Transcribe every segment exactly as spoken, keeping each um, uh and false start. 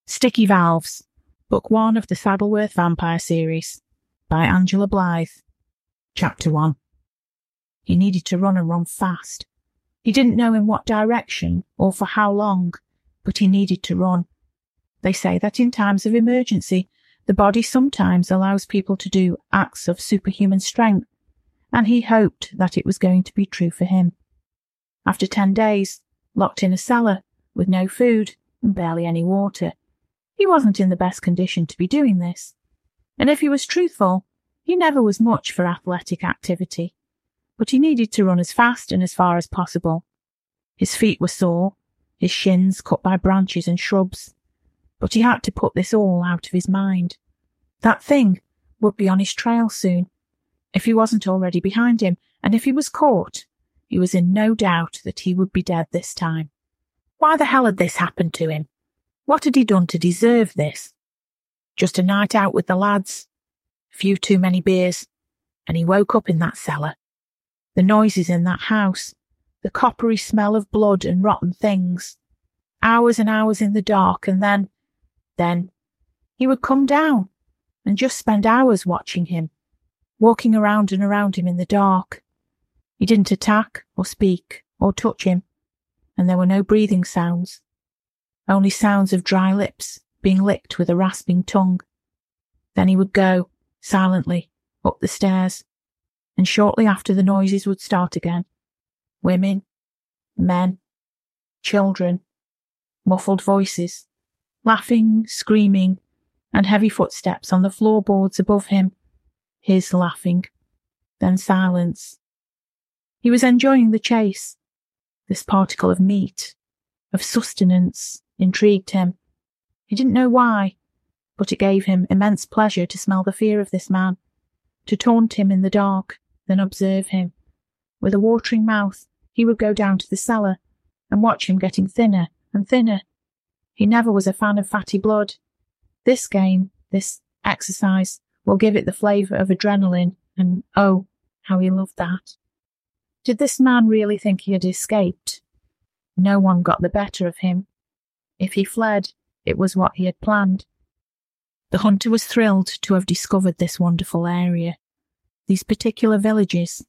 Sticky Valves, Book one of the Saddleworth Vampire series, by Angela Blythe. Chapter one. He needed to run and run fast. He didn't know in what direction or for how long, but he needed to run. They say that in times of emergency, the body sometimes allows people to do acts of superhuman strength, and he hoped that it was going to be true for him. After ten days, locked in a cellar, with no food and barely any water, he wasn't in the best condition to be doing this. And if he was truthful, he never was much for athletic activity. But he needed to run as fast and as far as possible. His feet were sore, his shins cut by branches and shrubs. But he had to put this all out of his mind. That thing would be on his trail soon, if he wasn't already behind him, and if he was caught, he was in no doubt that he would be dead this time. Why the hell had this happened to him? What had he done to deserve this? Just a night out with the lads, a few too many beers, and he woke up in that cellar. The noises in that house, the coppery smell of blood and rotten things. Hours and hours in the dark, and then, then, he would come down and just spend hours watching him, walking around and around him in the dark. He didn't attack or speak or touch him, and there were no breathing sounds. Only sounds of dry lips being licked with a rasping tongue. Then he would go, silently, up the stairs, and shortly after the noises would start again. Women, men, children, muffled voices, laughing, screaming, and heavy footsteps on the floorboards above him. His laughing, then silence. He was enjoying the chase. This particle of meat, of sustenance, intrigued him. He didn't know why, but it gave him immense pleasure to smell the fear of this man, to taunt him in the dark, then observe him. With a watering mouth, he would go down to the cellar and watch him getting thinner and thinner. He never was a fan of fatty blood. This game, this exercise, will give it the flavour of adrenaline, and oh, how he loved that. Did this man really think he had escaped? No one got the better of him. If he fled, it was what he had planned. The hunter was thrilled to have discovered this wonderful area. These particular villages,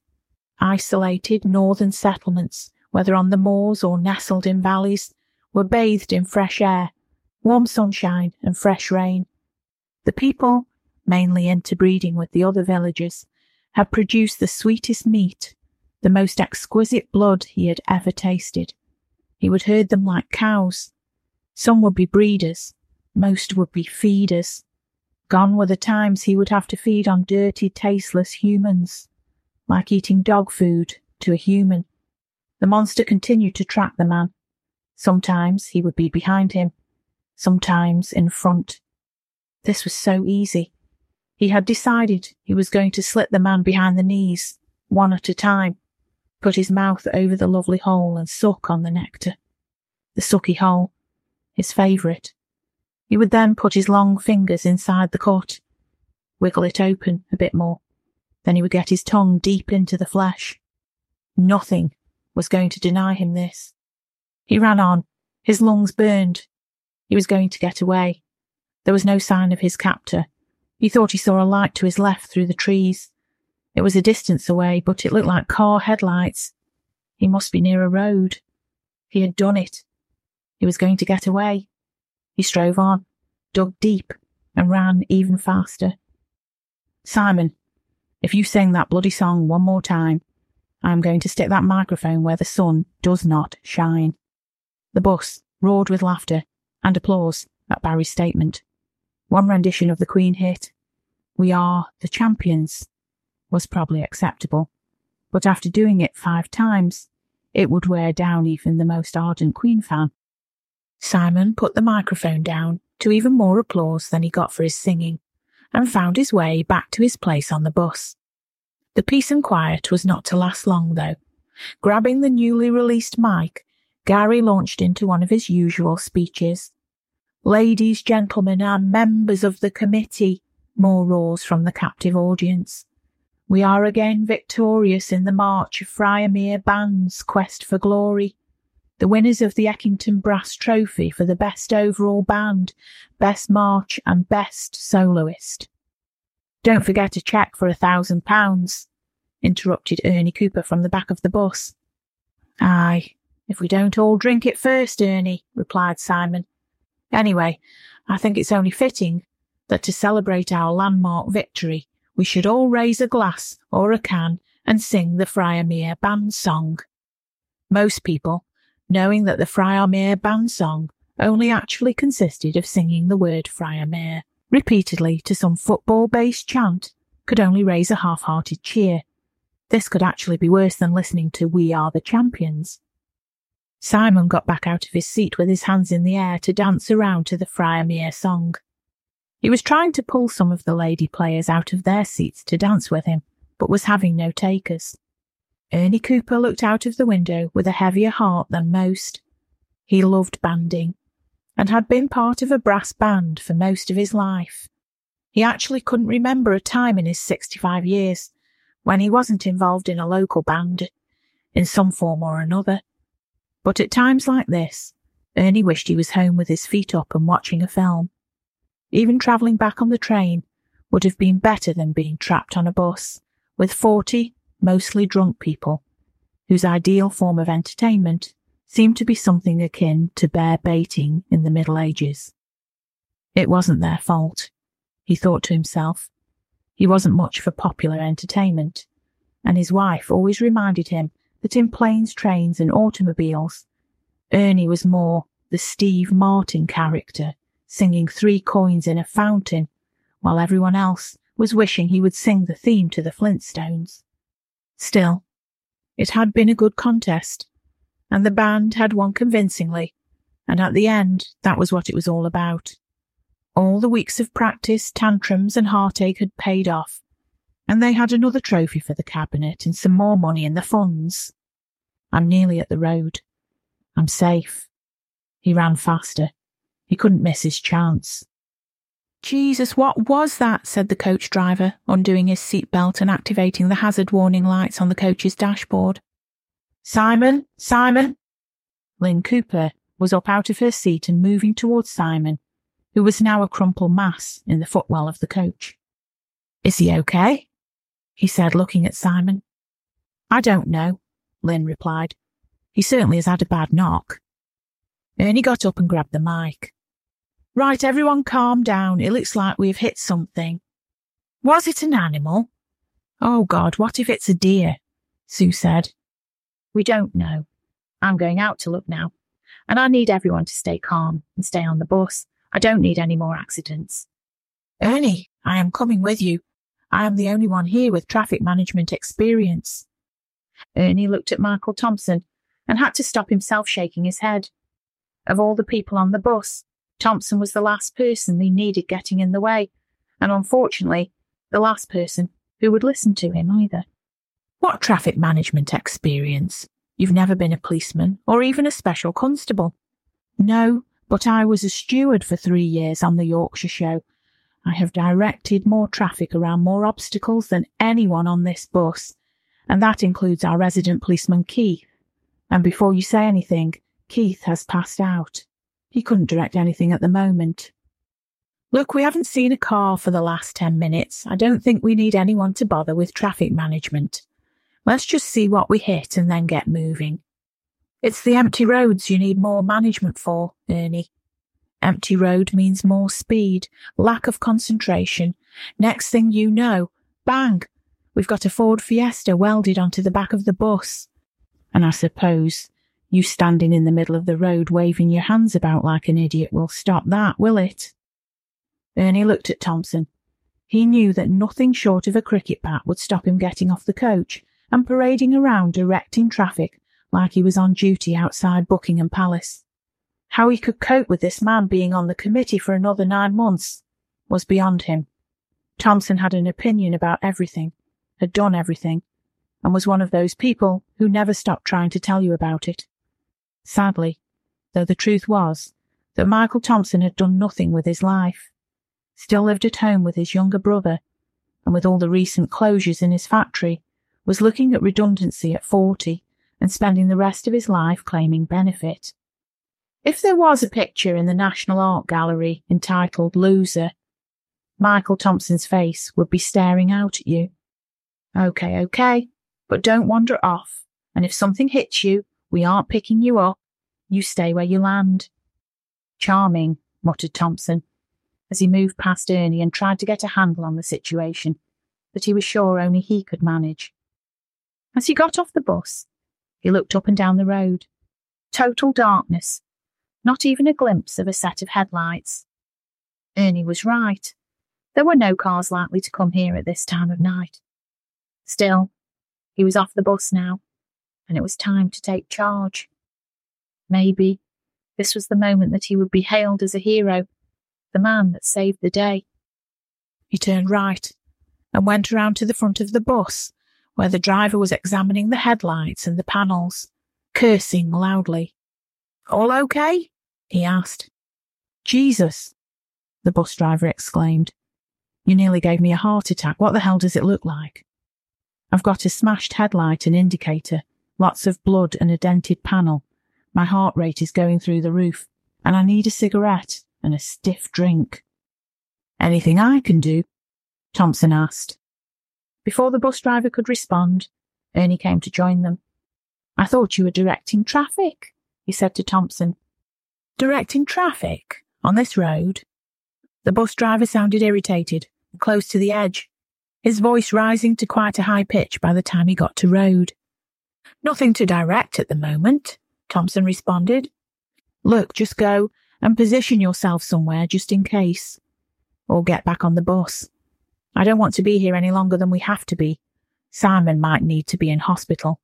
isolated northern settlements, whether on the moors or nestled in valleys, were bathed in fresh air, warm sunshine and fresh rain. The people, mainly interbreeding with the other villagers, had produced the sweetest meat, the most exquisite blood he had ever tasted. He would herd them like cows. Some would be breeders, most would be feeders. Gone were the times he would have to feed on dirty, tasteless humans, like eating dog food to a human. The monster continued to track the man. Sometimes he would be behind him, sometimes in front. This was so easy. He had decided he was going to slit the man behind the knees, one at a time, put his mouth over the lovely hole and suck on the nectar. The sucky hole, his favourite. He would then put his long fingers inside the cut, wiggle it open a bit more. Then he would get his tongue deep into the flesh. Nothing was going to deny him this. He ran on, his lungs burned. He was going to get away. There was no sign of his captor. He thought he saw a light to his left through the trees. It was a distance away, but it looked like car headlights. He must be near a road. He had done it. He was going to get away. He strove on, dug deep, and ran even faster. Simon, if you sing that bloody song one more time, I am going to stick that microphone where the sun does not shine. The bus roared with laughter and applause at Barry's statement. One rendition of the Queen hit, "We Are the Champions," was probably acceptable, but after doing it five times, it would wear down even the most ardent Queen fan. Simon put the microphone down to even more applause than he got for his singing, and found his way back to his place on the bus. The peace and quiet was not to last long, though. Grabbing the newly released mic, Gary launched into one of his usual speeches. "Ladies, gentlemen, and members of the committee," more roars from the captive audience. "We are again victorious in the march of Friarmere Band's quest for glory. the winners of the Eckington Brass Trophy for the best overall band, best march and best soloist. Don't forget a cheque for a thousand pounds, interrupted Ernie Cooper from the back of the bus. Aye, if we don't all drink it first, Ernie, replied Simon. Anyway, I think it's only fitting that to celebrate our landmark victory, we should all raise a glass or a can and sing the Friarmere Band Song. Most people, knowing that the Friarmere Band Song only actually consisted of singing the word Friarmere repeatedly to some football-based chant, could only raise a half-hearted cheer. This could actually be worse than listening to We Are the Champions. Simon got back out of his seat with his hands in the air to dance around to the Friarmere song. He was trying to pull some of the lady players out of their seats to dance with him, but was having no takers. Ernie Cooper looked out of the window with a heavier heart than most. He loved banding, and had been part of a brass band for most of his life. He actually couldn't remember a time in his sixty-five years when he wasn't involved in a local band, in some form or another. But at times like this, Ernie wished he was home with his feet up and watching a film. Even travelling back on the train would have been better than being trapped on a bus with forty mostly drunk people, whose ideal form of entertainment seemed to be something akin to bear baiting in the Middle Ages. It wasn't their fault, he thought to himself. He wasn't much for popular entertainment, and his wife always reminded him that in planes, trains and automobiles, Ernie was more the Steve Martin character, singing Three Coins in a Fountain, while everyone else was wishing he would sing the theme to the Flintstones. Still, it had been a good contest, and the band had won convincingly, and at the end that was what it was all about. All the weeks of practice, tantrums and heartache had paid off, and they had another trophy for the cabinet and some more money in the funds. I'm nearly at the road. I'm safe. He ran faster. He couldn't miss his chance. Jesus, what was that? Said the coach driver, undoing his seatbelt and activating the hazard warning lights on the coach's dashboard. Simon! Simon! Lynn Cooper was up out of her seat and moving towards Simon, who was now a crumpled mass in the footwell of the coach. Is he okay? He said, looking at Simon. I don't know, Lynn replied. He certainly has had a bad knock. Ernie got up and grabbed the mic. Right, everyone calm down. It looks like we've hit something. Was it an animal? Oh, God, what if it's a deer? Sue said. We don't know. I'm going out to look now, and I need everyone to stay calm and stay on the bus. I don't need any more accidents. Ernie, I am coming with you. I am the only one here with traffic management experience. Ernie looked at Michael Thompson and had to stop himself shaking his head. Of all the people on the bus, Thompson was the last person he needed getting in the way, and unfortunately, the last person who would listen to him either. What traffic management experience? You've never been a policeman or even a special constable. No, but I was a steward for three years on the Yorkshire show. I have directed more traffic around more obstacles than anyone on this bus, and that includes our resident policeman Keith. And before you say anything, Keith has passed out. He couldn't direct anything at the moment. Look, we haven't seen a car for the last ten minutes. I don't think we need anyone to bother with traffic management. Let's just see what we hit and then get moving. It's the empty roads you need more management for, Ernie. Empty road means more speed, lack of concentration. Next thing you know, bang, we've got a Ford Fiesta welded onto the back of the bus. And I suppose you standing in the middle of the road waving your hands about like an idiot will stop that, will it? Ernie looked at Thompson. He knew that nothing short of a cricket bat would stop him getting off the coach and parading around directing traffic like he was on duty outside Buckingham Palace. How he could cope with this man being on the committee for another nine months was beyond him. Thompson had an opinion about everything, had done everything, and was one of those people who never stopped trying to tell you about it. Sadly, though the truth was that Michael Thompson had done nothing with his life, still lived at home with his younger brother, and with all the recent closures in his factory, was looking at redundancy at forty and spending the rest of his life claiming benefit. If there was a picture in the National Art Gallery entitled Loser, Michael Thompson's face would be staring out at you. Okay, okay, but don't wander off, and if something hits you, we aren't picking you up. You stay where you land. Charming, muttered Thompson, as he moved past Ernie and tried to get a handle on the situation that he was sure only he could manage. As he got off the bus, he looked up and down the road. Total darkness. Not even a glimpse of a set of headlights. Ernie was right. There were no cars likely to come here at this time of night. Still, he was off the bus now, and it was time to take charge. Maybe this was the moment that he would be hailed as a hero, the man that saved the day. He turned right and went around to the front of the bus, where the driver was examining the headlights and the panels, cursing loudly. All okay? He asked. Jesus, the bus driver exclaimed. You nearly gave me a heart attack. What the hell does it look like? I've got a smashed headlight and indicator, lots of blood and a dented panel. My heart rate is going through the roof, and I need a cigarette and a stiff drink. Anything I can do? Thompson asked. Before the bus driver could respond, Ernie came to join them. I thought you were directing traffic, he said to Thompson. Directing traffic? On this road? The bus driver sounded irritated and close to the edge, his voice rising to quite a high pitch by the time he got to road. Nothing to direct at the moment, Thompson responded. Look, just go and position yourself somewhere just in case. Or get back on the bus. I don't want to be here any longer than we have to be. Simon might need to be in hospital.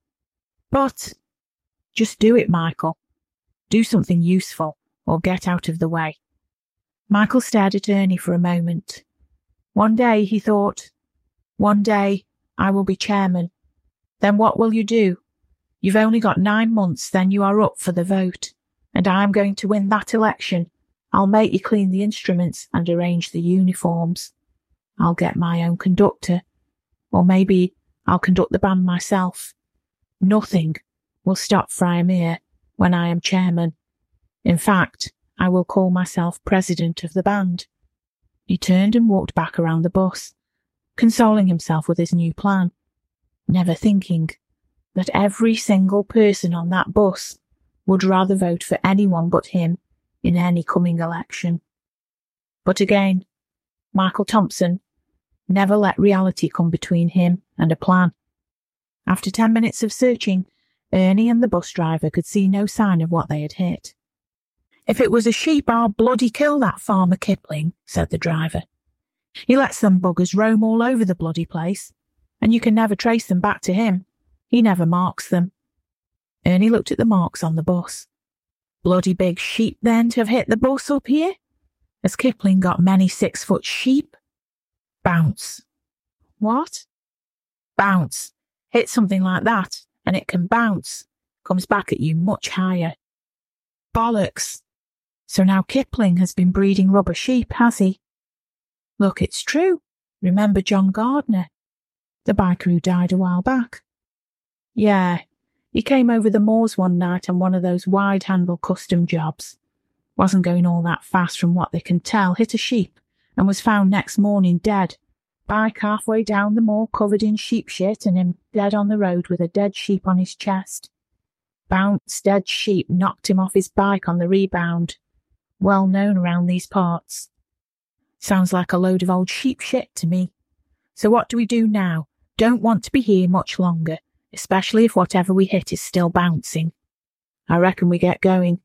But just do it, Michael. Do something useful, or get out of the way. Michael stared at Ernie for a moment. One day, he thought, one day I will be chairman. Then what will you do? You've only got nine months, then you are up for the vote, and I am going to win that election. I'll make you clean the instruments and arrange the uniforms. I'll get my own conductor, or maybe I'll conduct the band myself. Nothing will stop Friarmere when I am chairman. In fact, I will call myself president of the band. He turned and walked back around the bus, consoling himself with his new plan, never thinking that every single person on that bus would rather vote for anyone but him in any coming election. But again, Michael Thompson never let reality come between him and a plan. After ten minutes of searching, Ernie and the bus driver could see no sign of what they had hit. If it was a sheep, I'll bloody kill that farmer Kipling, said the driver. He lets them buggers roam all over the bloody place, and you can never trace them back to him. He never marks them. Ernie looked at the marks on the bus. Bloody big sheep, then, to have hit the bus up here? Has Kipling got many six-foot sheep? Bounce. What? Bounce. Hit something like that, and it can bounce. Comes back at you much higher. Bollocks. So now Kipling has been breeding rubber sheep, has he? Look, it's true. Remember John Gardner, the biker who died a while back? Yeah, he came over the moors one night on one of those wide-handle custom jobs. Wasn't going all that fast from what they can tell, hit a sheep, and was found next morning dead. Bike halfway down the moor covered in sheep shit and him dead on the road with a dead sheep on his chest. Bounce dead sheep knocked him off his bike on the rebound. Well known around these parts. Sounds like a load of old sheep shit to me. So what do we do now? Don't want to be here much longer, especially if whatever we hit is still bouncing. I reckon we get going.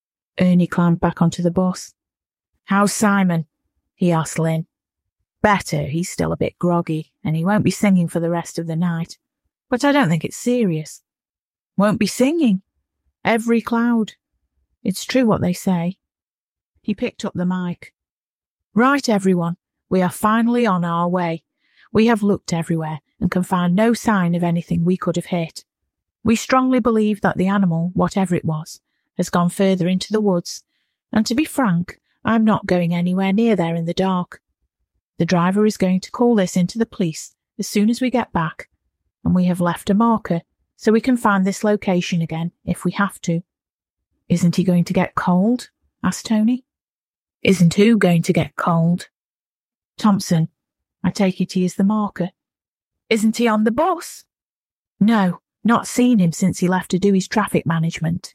Ernie climbed back onto the bus. How's Simon? He asked Lynn. Better, he's still a bit groggy, and he won't be singing for the rest of the night. But I don't think it's serious. Won't be singing? Every cloud. It's true what they say. He picked up the mic. Right, everyone, we are finally on our way. We have looked everywhere and can find no sign of anything we could have hit. We strongly believe that the animal, whatever it was, has gone further into the woods, and to be frank, I'm not going anywhere near there in the dark. The driver is going to call this into the police as soon as we get back, and we have left a marker so we can find this location again if we have to. Isn't he going to get cold? Asked Tony. Isn't who going to get cold? Thompson. I take it he is the marker. Isn't he on the bus? No, not seen him since he left to do his traffic management.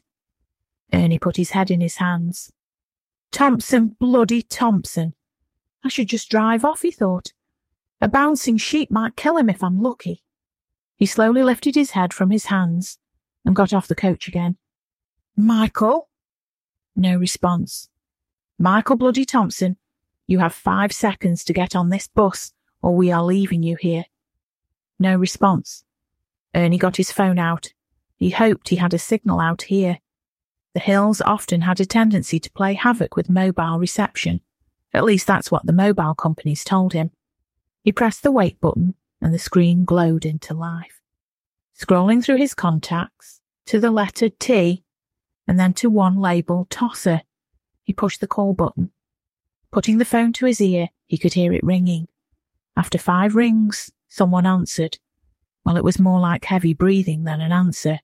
Ernie put his head in his hands. Thompson, bloody Thompson. I should just drive off, he thought. A bouncing sheep might kill him if I'm lucky. He slowly lifted his head from his hands and got off the coach again. Michael? No response. Michael bloody Thompson, you have five seconds to get on this bus or we are leaving you here. No response. Ernie got his phone out. He hoped he had a signal out here. The hills often had a tendency to play havoc with mobile reception. At least that's what the mobile companies told him. He pressed the wait button and the screen glowed into life. Scrolling through his contacts to the letter T and then to one labelled Tosser, he pushed the call button. Putting the phone to his ear, he could hear it ringing. After five rings, someone answered. Well, it was more like heavy breathing than an answer.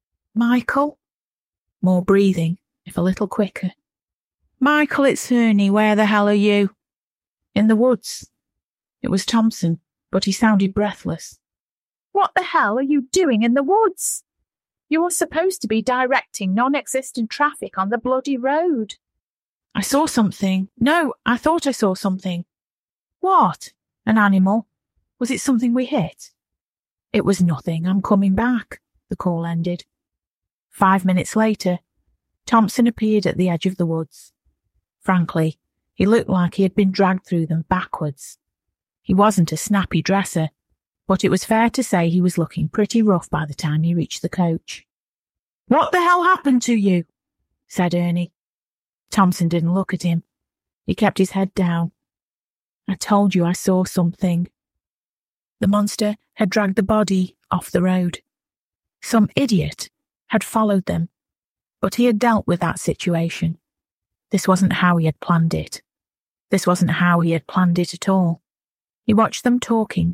Michael? More breathing, if a little quicker. Michael, it's Ernie. Where the hell are you? In the woods. It was Thompson, but he sounded breathless. What the hell are you doing in the woods? You are supposed to be directing non-existent traffic on the bloody road. I saw something. No, I thought I saw something. What? An animal? Was it something we hit? It was nothing. I'm coming back. The call ended. Five minutes later, Thompson appeared at the edge of the woods. Frankly, he looked like he had been dragged through them backwards. He wasn't a snappy dresser, but it was fair to say he was looking pretty rough by the time he reached the coach. What the hell happened to you? Said Ernie. Thompson didn't look at him. He kept his head down. I told you I saw something. The monster had dragged the body off the road. Some idiot had followed them, but he had dealt with that situation. This wasn't how he had planned it. This wasn't how he had planned it at all. He watched them talking.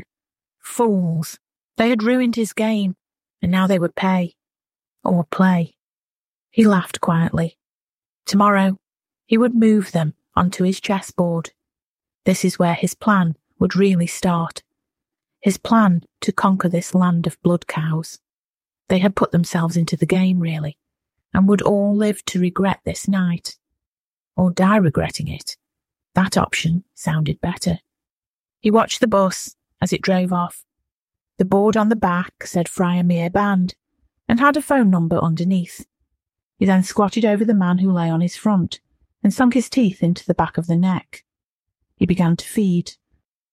Fools. They had ruined his game, and now they would pay. Or play. He laughed quietly. Tomorrow, he would move them onto his chessboard. This is where his plan would really start. His plan to conquer this land of blood cows. They had put themselves into the game, really, and would all live to regret this night. Or die regretting it. That option sounded better. He watched the bus as it drove off. The board on the back said Friarmere Band and had a phone number underneath. He then squatted over the man who lay on his front and sunk his teeth into the back of the neck. He began to feed.